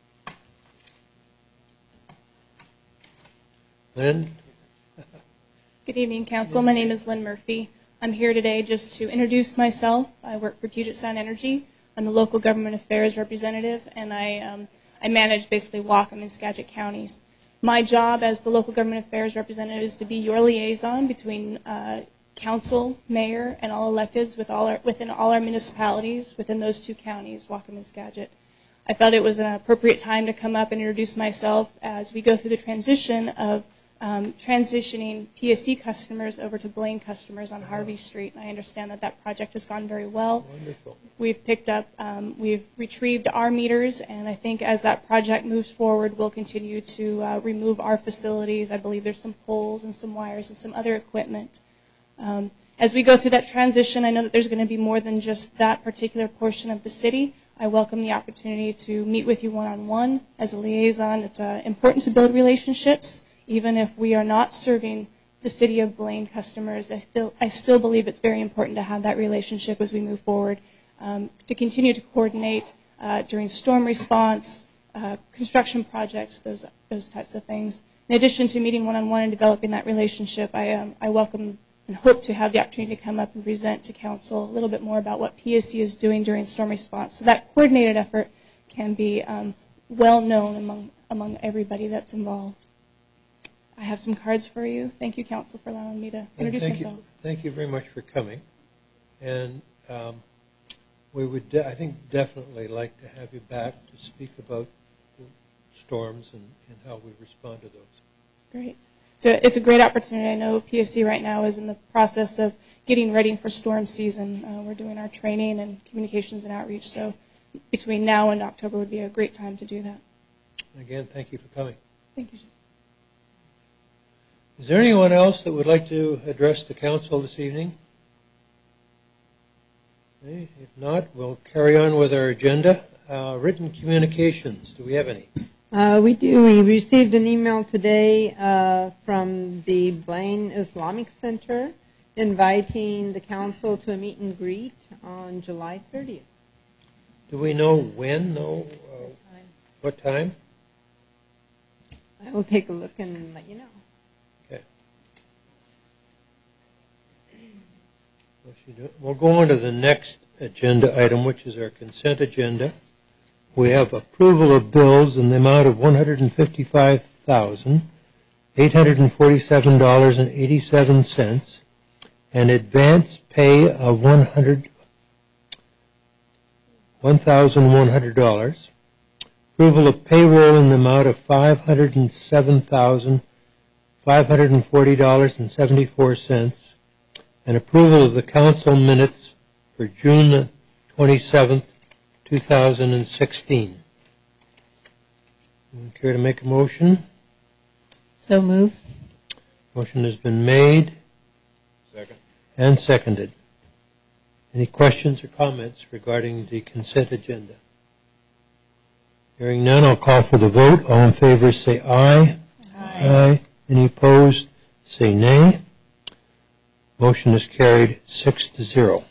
Lynn? Good evening, Council. My name is Lynn Murphy. I'm here today just to introduce myself. I work for Puget Sound Energy. I'm the local government affairs representative, and I manage basically Whatcom and Skagit counties. My job as the local government affairs representative is to be your liaison between council, mayor, and all electeds within all our municipalities within those two counties, Whatcom and Skagit. I felt it was an appropriate time to come up and introduce myself as we go through the transition of transitioning PSC customers over to Blaine customers on Harvey Street. And I understand that that project has gone very well. Wonderful. We've picked up, we've retrieved our meters, and I think as that project moves forward, we'll continue to remove our facilities. I believe there's some poles and some wires and some other equipment. As we go through that transition, I know that there's going to be more than just that particular portion of the city. I welcome the opportunity to meet with you one-on-one as a liaison. It's important to build relationships, even if we are not serving the City of Blaine customers. I still believe it's very important to have that relationship as we move forward, to continue to coordinate during storm response, construction projects, those types of things. In addition to meeting one-on-one and developing that relationship, I welcome and hope to have the opportunity to come up and present to council a little bit more about what PSC is doing during storm response, so that coordinated effort can be well known among everybody that's involved. I have some cards for you. Thank you, council, for allowing me to introduce myself. Thank you very much for coming. And we would, I think, definitely like to have you back to speak about storms and how we respond to those. Great. So it's a great opportunity. I know PSC right now is in the process of getting ready for storm season. We're doing our training and communications and outreach. So between now and October would be a great time to do that. Again, thank you for coming. Thank you. Is there anyone else that would like to address the council this evening? Okay. If not, we'll carry on with our agenda. Written communications. Do we have any? We do. We received an email today from the Blaine Islamic Center inviting the council to a meet and greet on July 30th. Do we know when? No. What time? I will take a look and let you know. Okay. We'll go on to the next agenda item, which is our consent agenda. We have approval of bills in the amount of $155,847.87 and advance pay of $1,100. Approval of payroll in the amount of $507,540.74 and approval of the council minutes for June 27th, 2016. Anyone care to make a motion? So move. Motion has been made. Second. And seconded. Any questions or comments regarding the consent agenda? Hearing none, I'll call for the vote. All in favor say aye. Aye. Any opposed say nay. Motion is carried 6-0.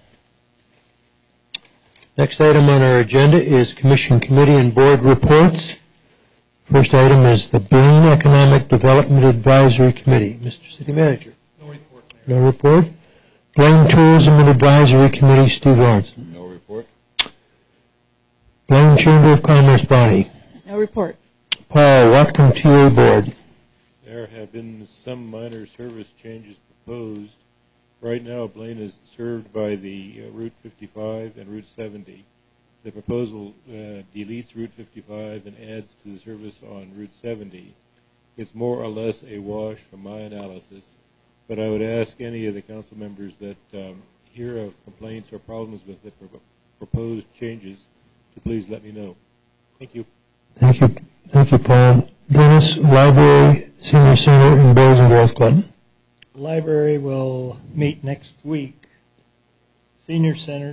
Next item on our agenda is Commission, Committee, and Board reports. First item is the Blaine Economic Development Advisory Committee. Mr. City Manager. No report, Mayor. No report. Blaine Tourism and Advisory Committee, Steve Lawrenson. No report. Blaine Chamber of Commerce, Bonnie. No report. Paul, Whatcom TA Board. There have been some minor service changes proposed. Right now, Blaine is served by the Route 55 and Route 70. The proposal deletes Route 55 and adds to the service on Route 70. It's more or less a wash from my analysis, but I would ask any of the council members that hear of complaints or problems with the proposed changes to please let me know. Thank you. Thank you. Thank you, Paul. Dennis, Library, Senior Center, and Boys and Girls Club. Library will meet next week. Senior Center,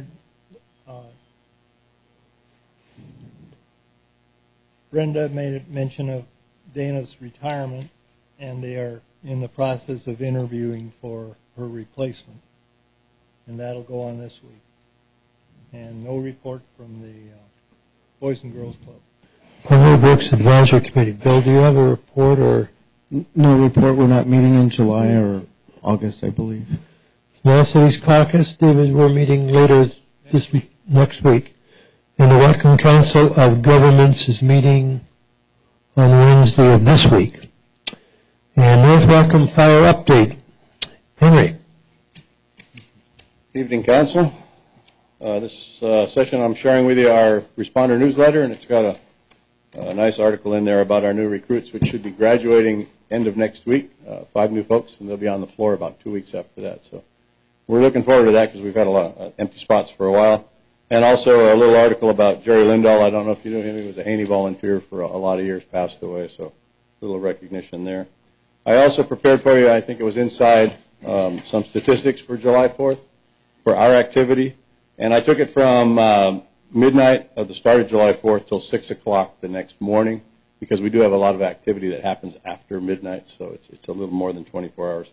Brenda made mention of Dana's retirement, and they are in the process of interviewing for her replacement, and that'll go on this week. And no report from the Boys and Girls Club. Public Works Advisory Committee. Bill, do you have a report or? No report. We're not meeting in July or August, I believe. Small Cities Caucus, David, we're meeting later this week, next week. And the Whatcom Council of Governments is meeting on Wednesday of this week. And North Whatcom Fire Update. Henry. Evening, Council. This session I'm sharing with you our responder newsletter, and it's got a nice article in there about our new recruits, which should be graduating end of next week, 5 new folks, and they'll be on the floor about 2 weeks after that. So we're looking forward to that because we've had a lot of empty spots for a while. And also a little article about Jerry Lindahl. I don't know if you knew him. He was a Haney volunteer for a lot of years, passed away, so a little recognition there. I also prepared for you, I think it was inside, some statistics for July 4th for our activity. And I took it from midnight of the start of July 4th till 6 o'clock the next morning, because we do have a lot of activity that happens after midnight, so it's a little more than 24 hours.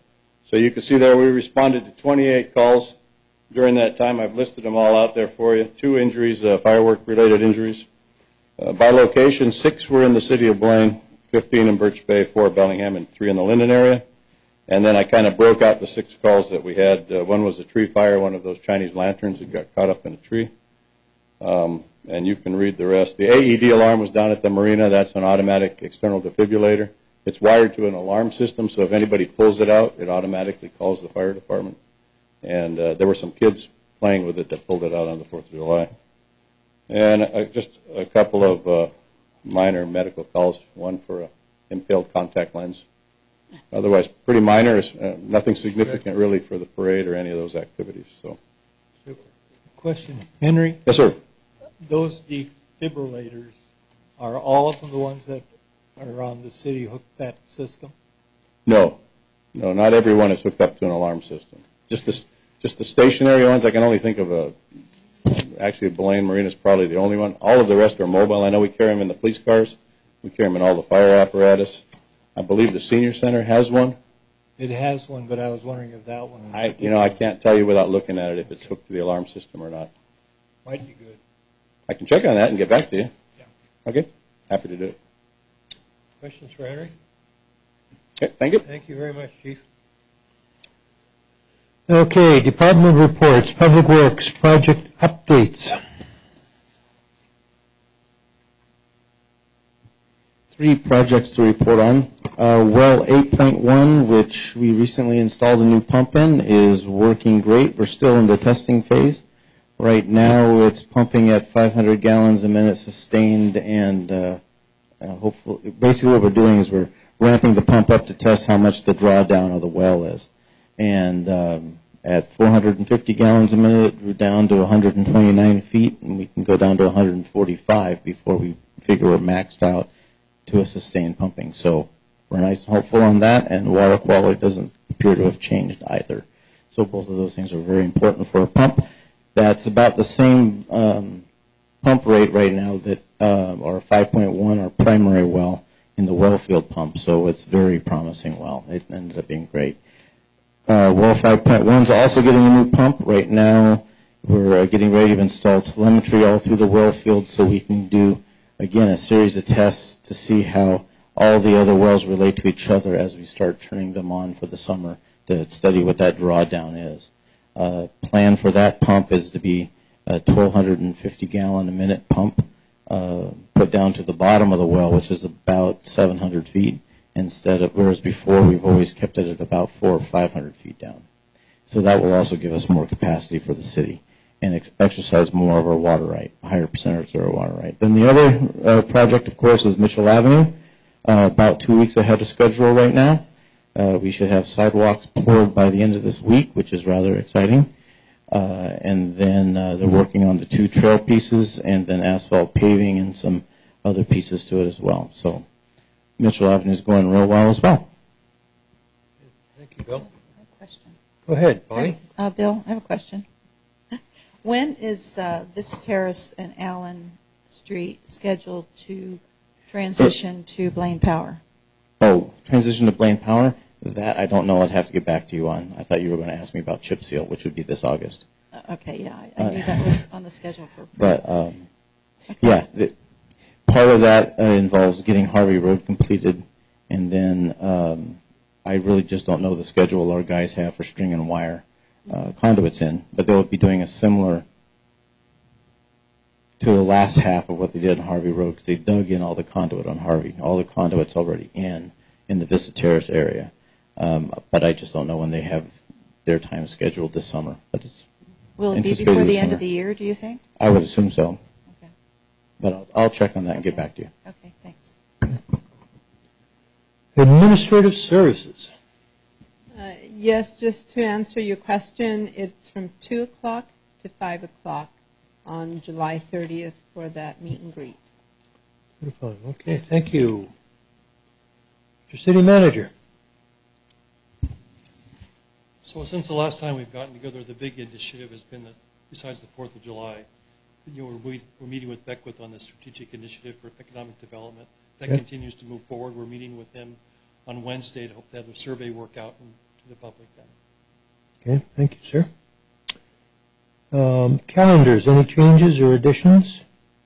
So you can see there we responded to 28 calls during that time. I've listed them all out there for you. 2 injuries, firework-related injuries. By location, 6 were in the city of Blaine, 15 in Birch Bay, 4 at Bellingham, and 3 in the Linden area. And then I kind of broke out the 6 calls that we had. One was a tree fire, one of those Chinese lanterns that got caught up in a tree. And you can read the rest. The AED alarm was down at the marina. That's an automatic external defibrillator. It's wired to an alarm system, so if anybody pulls it out, it automatically calls the fire department. And there were some kids playing with it that pulled it out on the 4th of July. And just a couple of minor medical calls, one for an impaled contact lens. Otherwise, pretty minor, nothing significant really for the parade or any of those activities. So, Question, Henry? yes, sir. Those defibrillators, are all of them the ones that are on the city hooked that system? No, not everyone is hooked up to an alarm system. Just the stationary ones. I can only think of actually Blaine Marina is probably the only one. All of the rest are mobile. I know we carry them in the police cars. We carry them in all the fire apparatus. I believe the senior center has one. It has one, but I was wondering if that one. I can't tell you without looking at it if it's hooked to the alarm system or not. Might be good. I can check on that and get back to you. Yeah. Okay. Happy to do it. Questions for Henry? Okay. Thank you. Thank you very much, Chief. Okay, department reports, Public Works, project updates. 3 projects to report on. Well 8.1, which we recently installed a new pump in, is working great. We're still in the testing phase. Right now it's pumping at 500 gallons a minute sustained, and hopefully, basically what we're doing is we're ramping the pump up to test how much the drawdown of the well is. And at 450 gallons a minute, we're down to 129 feet, and we can go down to 145 before we figure we're maxed out to a sustained pumping. So we're nice and hopeful on that, and water quality doesn't appear to have changed either. So both of those things are very important for a pump. That's about the same pump rate right now that our 5.1, our primary well in the well field pump. So it's very promising well. It ended up being great. Well 5.1 is also getting a new pump. Right now we're getting ready to install telemetry all through the well field so we can do, again, a series of tests to see how all the other wells relate to each other as we start turning them on for the summer to study what that drawdown is. Plan for that pump is to be a 1,250 gallon a minute pump put down to the bottom of the well, which is about 700 feet, instead of, whereas before we've always kept it at about 400 or 500 feet down. So that will also give us more capacity for the city and exercise more of our water right, a higher percentage of our water right. Then the other project, of course, is Mitchell Avenue, about 2 weeks ahead of schedule right now. We should have sidewalks poured by the end of this week, which is rather exciting. And then they're working on the 2 trail pieces and then asphalt paving and some other pieces to it as well. So Mitchell Avenue is going real well as well. Thank you, Bill. I have a question. Go ahead, Bonnie. Bill, I have a question. When is Vista Terrace and Allen Street scheduled to transition to Blaine Power? Oh, transition to Blaine Power? That I don't know. I'd have to get back to you on. I thought you were going to ask me about chip seal, which would be this August. Okay, yeah, I knew that was on the schedule for. But okay. yeah, part of that involves getting Harvey Road completed, and then I really just don't know the schedule our guys have for string and wire conduits in, but they'll be doing a similar to the last half of what they did on Harvey Road, because they dug in all the conduit on Harvey. All the conduit's already in the Vista Terrace area. But I just don't know when they have their time scheduled this summer. But it's will it be before the end of the year, do you think? I would assume so. Okay. But I'll check on that and get back to you. Okay, thanks. Administrative services. Yes, just to answer your question, it's from 2 o'clock to 5 o'clock on July 30th for that meet and greet. Okay, thank you. Mr. City Manager. So since the last time we've gotten together, the big initiative has been, besides the 4th of July, we're meeting with Beckwith on the strategic initiative for economic development. That continues to move forward. We're meeting with him on Wednesday to hope to have the survey work out and to the public then. Okay, thank you, sir. Calendars, any changes or additions?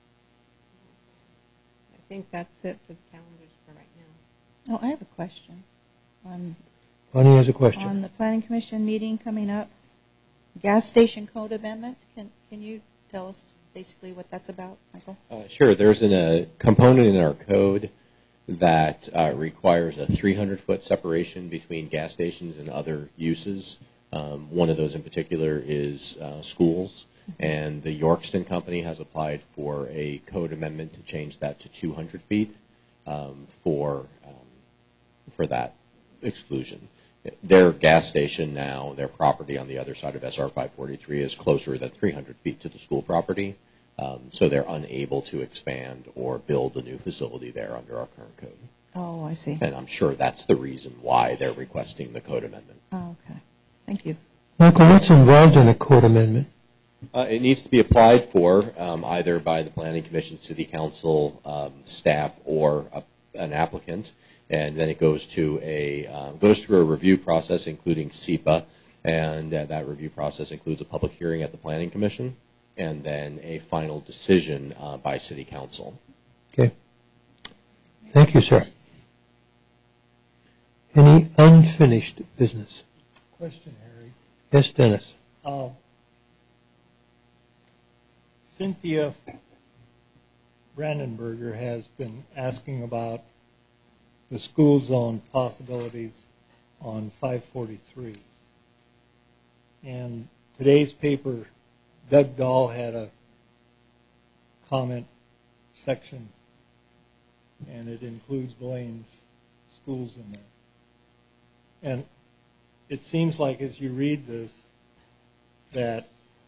I think that's it for the calendars for right now. Oh, I have a question. Bonnie has a question. On the Planning Commission meeting coming up, gas station code amendment, can you tell us basically what that's about, Michael? Sure. There's a component in our code that requires a 300-foot separation between gas stations and other uses. One of those in particular is schools, and the Yorkston Company has applied for a code amendment to change that to 200 feet for that exclusion. Their gas station now, their property on the other side of SR 543 is closer than 300 feet to the school property, so they're unable to expand or build a new facility there under our current code. Oh, I see. And I'm sure that's the reason why they're requesting the code amendment. Oh, okay. Thank you. Michael, what's involved in a code amendment? It needs to be applied for either by the Planning Commission, City Council, staff, or an applicant, and then it goes to goes through a review process, including SEPA, and that review process includes a public hearing at the Planning Commission, and then a final decision by City Council. Okay. Thank you, sir. Any unfinished business? Question, Harry. Yes, Dennis. Cynthia Brandenberger has been asking about the school zone possibilities on 543. And today's paper, Doug Dahl had a comment section, and it includes Blaine's schools in there. And it seems like as you read this that,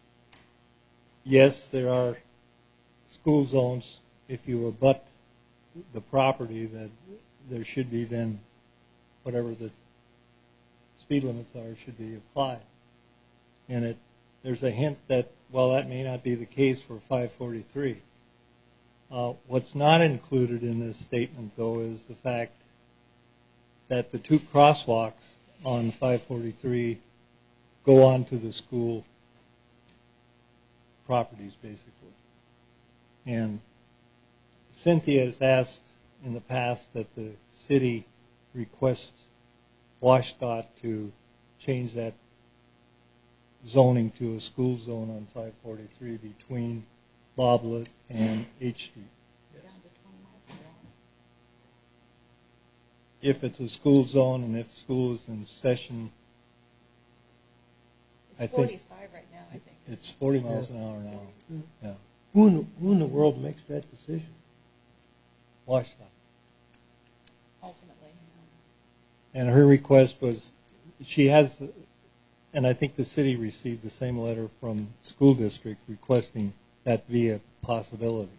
yes, there are school zones. If you abut the property, that there should be then whatever the speed limits are should be applied. And there's a hint that, well, that may not be the case for 543. What's not included in this statement, though, is the fact that the two crosswalks on 543 go onto the school properties, basically. And Cynthia has asked in the past that the city request WashDOT to change that zoning to a school zone on 543 between Boblet and H Street. Yes. If it's a school zone and if school is in session, It's 45 right now, I think. It's 40 miles an hour now. Yeah. Who in the world makes that decision? WashDOT. Ultimately. And her request was, she has, and I think the city received the same letter from school district requesting that be a possibility.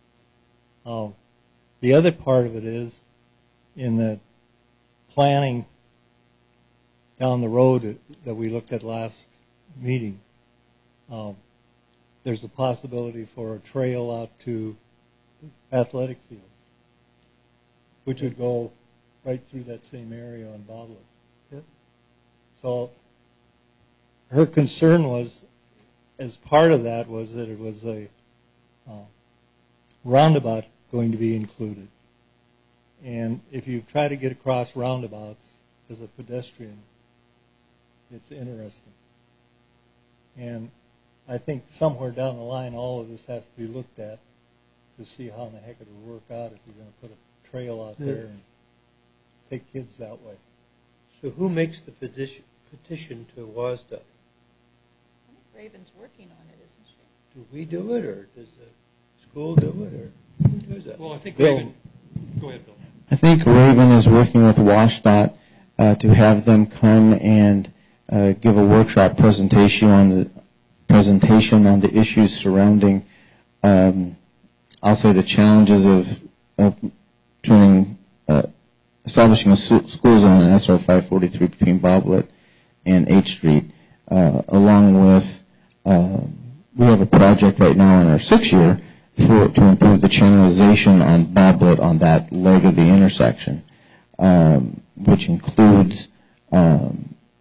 The other part of it is in the planning down the road that we looked at last meeting, there's a possibility for a trail out to athletic fields, which would go right through that same area on Boblet. Yep. So her concern was, as part of that, was that it was a roundabout going to be included. And if you try to get across roundabouts as a pedestrian, it's interesting. And I think somewhere down the line, all of this has to be looked at to see how in the heck it would work out if you're going to put a trail out there and take kids that way. So who makes the petition to WashDOT? I think Raven's working on it, isn't she? Do we do it, or does the school do it, or who does that? Well, I think Bill. Raven, go ahead, Bill. I think Raven is working with WashDOT to have them come and give a workshop presentation on the issues surrounding, I'll say, the challenges of establishing a school zone in SR 543 between Boblet and H Street, along with we have a project right now in our 6th year to improve the channelization on Boblet on that leg of the intersection, which includes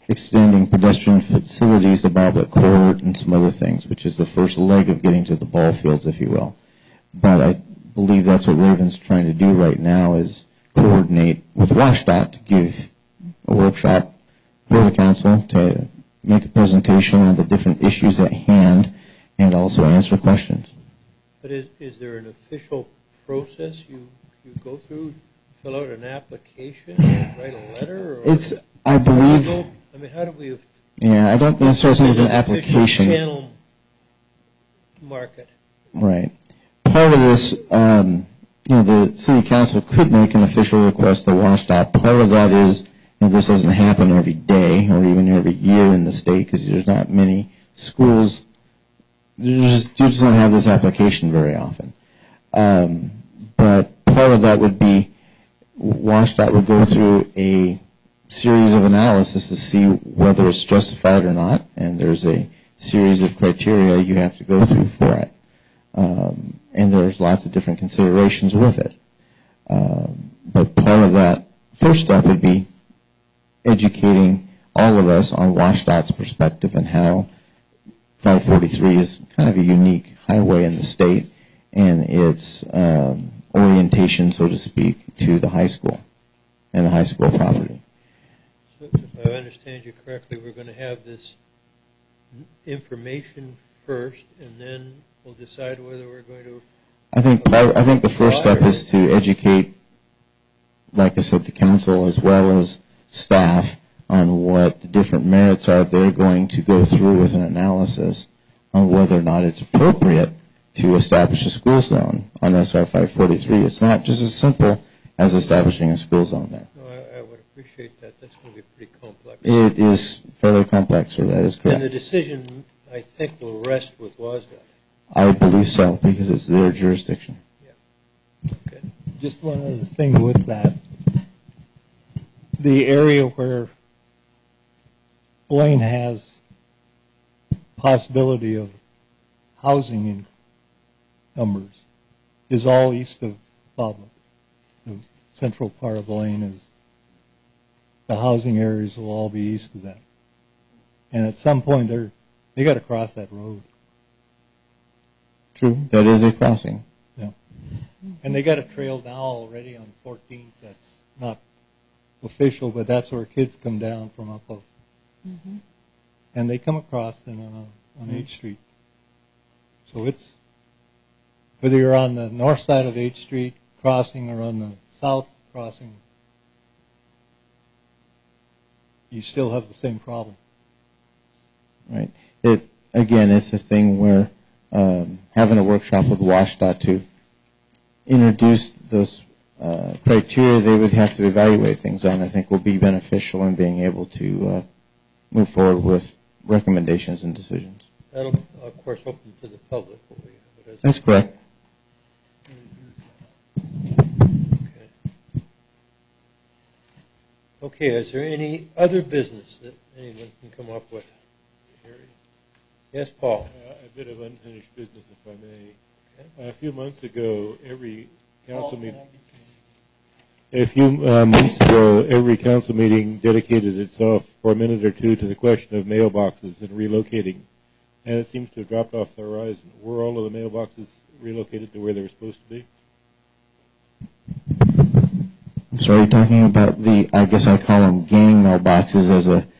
extending pedestrian facilities to Boblet Court and some other things, which is the first leg of getting to the ball fields, if you will. But I believe that's what Raven's trying to do right now, is coordinate with WashDOT to give a workshop for the council to make a presentation on the different issues at hand and also answer questions. But is there an official process you go through, fill out an application, write a letter? Or It's, I believe, I mean, how do we? yeah, I don't necessarily think it's an application. Channel market. Right. Part of this, the city council could make an official request to WashDOT. Part of that is, this doesn't happen every day or even every year in the state because there's not many schools. You just don't have this application very often. But part of that would be WashDOT would go through a series of analysis to see whether it's justified or not, and there's a series of criteria you have to go through for it. And there's lots of different considerations with it. But part of that first step would be educating all of us on WashDOT's perspective and how 543 is kind of a unique highway in the state and its orientation, so to speak, to the high school and the high school property. So if I understand you correctly, we're going to have this information first, and then we'll decide whether we're going to. I think the first step is to educate, like I said, the council as well as staff on what the different merits are. They're going to go through with an analysis on whether or not it's appropriate to establish a school zone on SR 543. It's not just as simple as establishing a school zone there. No, I would appreciate that. That's going to be pretty complex. It is fairly complex, sir. That is correct. And the decision, I think, will rest with WashDOT. I believe so, because it's their jurisdiction. Yeah. Okay. Just one other thing with that. The area where Blaine has possibility of housing in numbers is all east of Boblet. The central part of Blaine is, the housing areas will all be east of that. And at some point, they got to cross that road. True. That is a crossing. Yeah. And they got a trail now already on 14th that's not official, but that's where kids come down from up of. Mm-hmm. And they come across then on 8th Street. So it's, whether you're on the north side of 8th Street crossing or on the south crossing, you still have the same problem. Right. Again, it's a thing where having a workshop with WashDOT to introduce those criteria they would have to evaluate things on, I think will be beneficial in being able to move forward with recommendations and decisions. That'll, of course, open to the public. That's correct. Okay, is there any other business that anyone can come up with? Yes, Paul. A bit of unfinished business, if I may. A few months ago, every council meeting dedicated itself for a minute or two to the question of mailboxes and relocating, and it seems to have dropped off the horizon. Were all of the mailboxes relocated to where they were supposed to be? I'm sorry, you're talking about the, I guess I call them gang mailboxes as a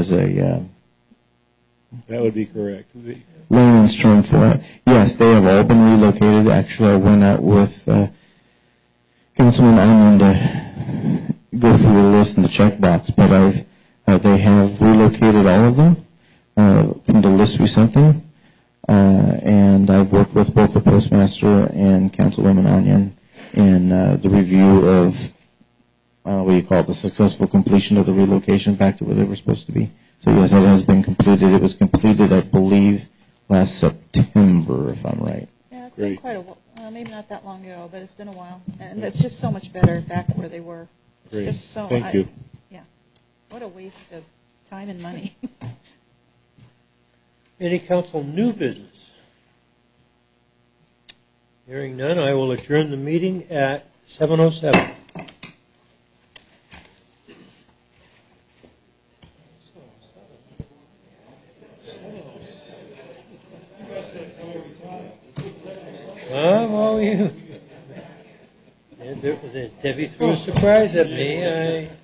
that would be correct. Layman's term for it. Yes, they have all been relocated. Actually, I went out with Councilman Almond to go through the list in the checkbox, but they have relocated all of them from the list we sent them. And I've worked with both the postmaster and Councilwoman Onion in the review of, what do you call it, the successful completion of the relocation back to where they were supposed to be. So yes, that has been completed. It was completed, I believe, last September, if I'm right. Yeah, it's been quite a while. Maybe not that long ago, but it's been a while. And it's just so much better back where they were. It's Great. just so. Thank you. Yeah. What a waste of time and money. Any council new business? Hearing none, I will adjourn the meeting at 7:07. Well, Debbie threw a surprise at me.